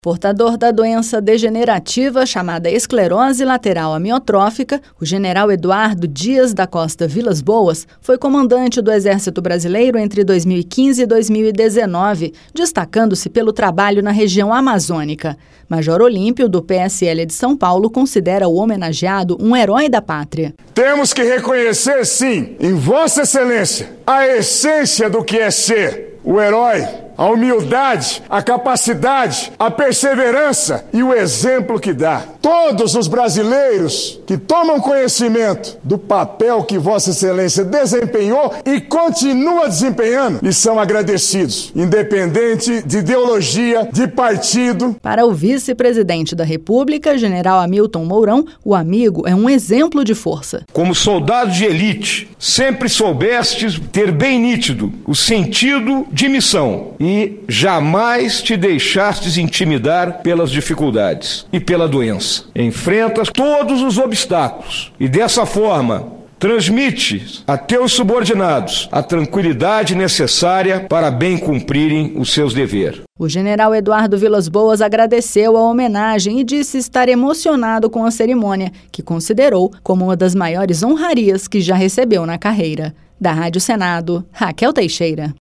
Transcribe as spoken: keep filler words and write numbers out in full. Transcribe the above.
Portador da doença degenerativa chamada esclerose lateral amiotrófica, o general Eduardo Dias da Costa Vilas Boas foi comandante do Exército Brasileiro entre dois mil e quinze e dois mil e dezenove, destacando-se pelo trabalho na região amazônica. Major Olímpio, do P S L de São Paulo, considera o homenageado um herói da pátria. Temos que reconhecer, sim, em Vossa Excelência, a essência do que é ser o herói, a humildade, a capacidade, a perseverança e o exemplo que dá. Todos os brasileiros que tomam conhecimento do papel que Vossa Excelência desempenhou e continua desempenhando, lhes são agradecidos, independente de ideologia, de partido. Para o vice-presidente da República, general Hamilton Mourão, o amigo é um exemplo de força. Como soldado de elite, sempre soubestes ter bem nítido o sentido de missão e jamais te deixastes intimidar pelas dificuldades e pela doença. Enfrentas todos os obstáculos e dessa forma transmite a teus subordinados a tranquilidade necessária para bem cumprirem os seus deveres. O general Eduardo Vilas Boas agradeceu a homenagem e disse estar emocionado com a cerimônia, que considerou como uma das maiores honrarias que já recebeu na carreira. Da Rádio Senado, Raquel Teixeira.